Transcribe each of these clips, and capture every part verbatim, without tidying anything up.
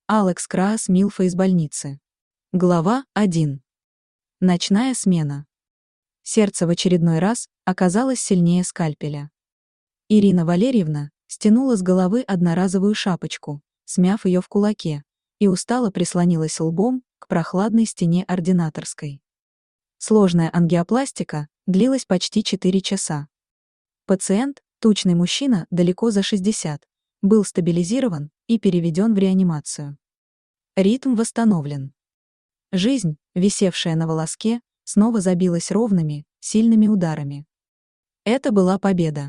Алекс Краас Милфа из больницы. Глава один. Ночная смена. Сердце в очередной раз оказалось сильнее скальпеля. Ирина Валерьевна стянула с головы одноразовую шапочку, смяв ее в кулаке, и устало прислонилась лбом к прохладной стене ординаторской. Сложная ангиопластика длилась почти четыре часа. Пациент, тучный мужчина далеко за шестьдесят, был стабилизирован и переведен в реанимацию. Ритм восстановлен. Жизнь, висевшая на волоске, снова забилась ровными, сильными ударами. Это была победа.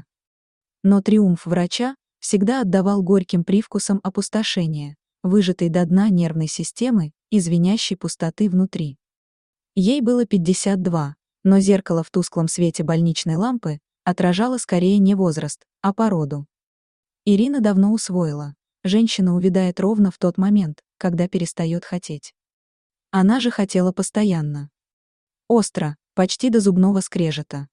Но триумф врача всегда отдавал горьким привкусом опустошения, выжатой до дна нервной системы и звенящей пустоты внутри. Ей было пятьдесят два, но зеркало в тусклом свете больничной лампы отражало скорее не возраст, а породу. Ирина давно усвоила: женщина увядает ровно в тот момент, когда перестает хотеть. Она же хотела постоянно. Остро, почти до зубного скрежета.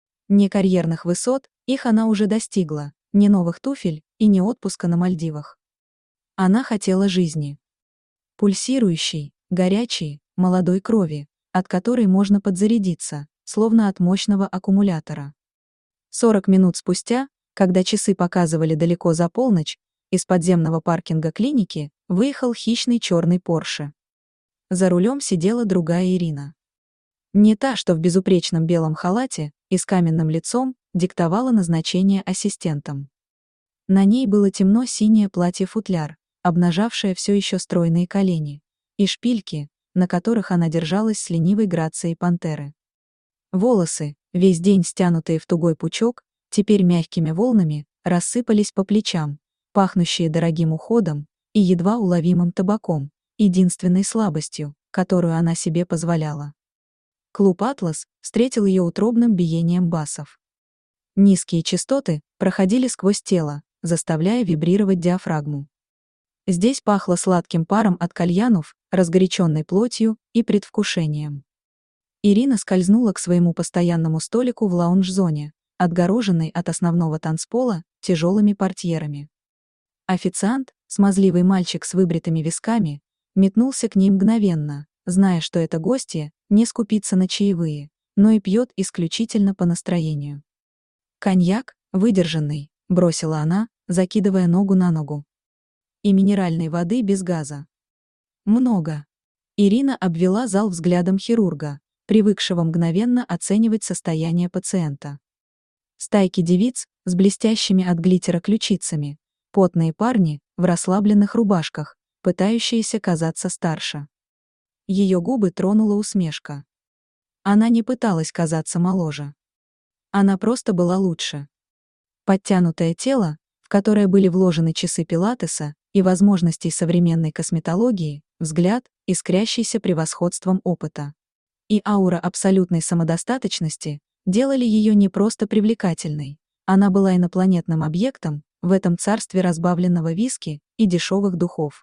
Не карьерных высот, их она уже достигла, ни новых туфель и ни отпуска на Мальдивах. Она хотела жизни. Пульсирующей, горячей, молодой крови, от которой можно подзарядиться, словно от мощного аккумулятора. сорок минут спустя, когда часы показывали далеко за полночь, из подземного паркинга клиники выехал хищный черный Порше. За рулем сидела другая Ирина. Не та, что в безупречном белом халате и с каменным лицом диктовала назначение ассистентам. На ней было темно-синее платье-футляр, обнажавшее все еще стройные колени, и шпильки, на которых она держалась с ленивой грацией пантеры. Волосы, весь день стянутые в тугой пучок, теперь мягкими волнами рассыпались по плечам, пахнущие дорогим уходом и едва уловимым табаком, единственной слабостью, которую она себе позволяла. Клуб «Атлас» встретил ее утробным биением басов. Низкие частоты проходили сквозь тело, заставляя вибрировать диафрагму. Здесь пахло сладким паром от кальянов, разгоряченной плотью и предвкушением. Ирина скользнула к своему постоянному столику в лаунж-зоне, отгороженной от основного танцпола тяжелыми портьерами. Официант, смазливый мальчик с выбритыми висками, метнулся к ней мгновенно, зная, что это гостья не скупится на чаевые, но и пьет исключительно по настроению. «Коньяк, выдержанный», — бросила она, закидывая ногу на ногу. «И минеральной воды без газа». «Много». Ирина обвела зал взглядом хирурга, привыкшего мгновенно оценивать состояние пациента. Стайки девиц с блестящими от глиттера ключицами, потные парни в расслабленных рубашках, пытающиеся казаться старше. Ее губы тронула усмешка. Она не пыталась казаться моложе. Она просто была лучше. Подтянутое тело, в которое были вложены часы пилатеса и возможностей современной косметологии, взгляд, искрящийся превосходством опыта, и аура абсолютной самодостаточности делали ее не просто привлекательной, она была инопланетным объектом в этом царстве разбавленного виски и дешевых духов.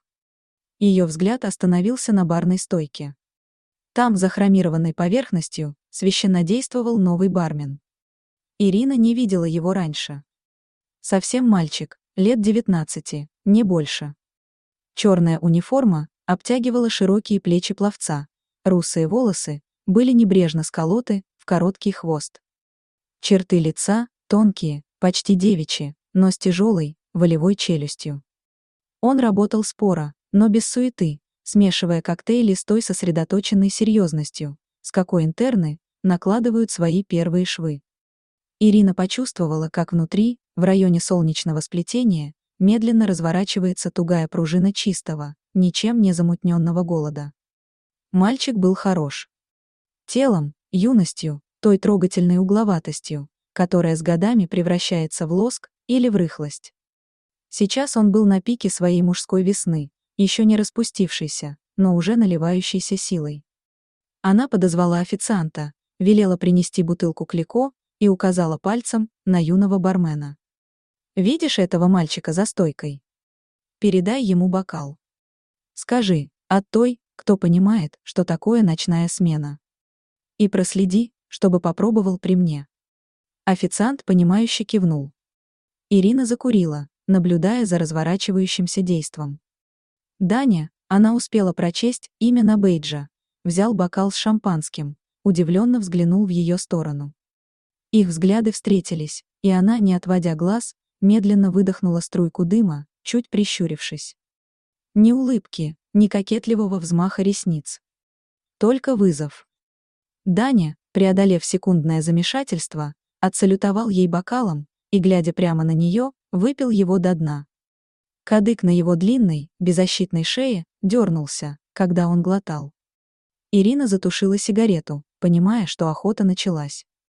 Ее взгляд остановился на барной стойке. Там, за хромированной поверхностью, священнодействовал новый бармен. Ирина не видела его раньше. Совсем мальчик, лет девятнадцати, не больше. Черная униформа обтягивала широкие плечи пловца, русые волосы были небрежно сколоты в короткий хвост. Черты лица тонкие, почти девичьи, но с тяжелой, волевой челюстью. Он работал споро, но без суеты, смешивая коктейли с той сосредоточенной серьезностью, с какой интерны накладывают свои первые швы. Ирина почувствовала, как внутри, в районе солнечного сплетения, медленно разворачивается тугая пружина чистого, ничем не замутненного голода. Мальчик был хорош. Телом, юностью, той трогательной угловатостью, которая с годами превращается в лоск или в рыхлость. Сейчас он был на пике своей мужской весны, еще не распустившейся, но уже наливающейся силой. Она подозвала официанта, велела принести бутылку клико и указала пальцем на юного бармена. «Видишь этого мальчика за стойкой? Передай ему бокал. Скажи, от той, кто понимает, что такое ночная смена. И проследи, чтобы попробовал при мне». Официант, понимающе кивнул. Ирина закурила, наблюдая за разворачивающимся действом. Даня, она успела прочесть имя на бейджа, взял бокал с шампанским, удивленно взглянул в ее сторону. Их взгляды встретились, и она, не отводя глаз, медленно выдохнула струйку дыма, чуть прищурившись. Ни улыбки, ни кокетливого взмаха ресниц. Только вызов. Даня, преодолев секундное замешательство, отсалютовал ей бокалом и, глядя прямо на нее, выпил его до дна. Кадык на его длинной, беззащитной шее дернулся, когда он глотал. Ирина затушила сигарету, понимая, что охота началась.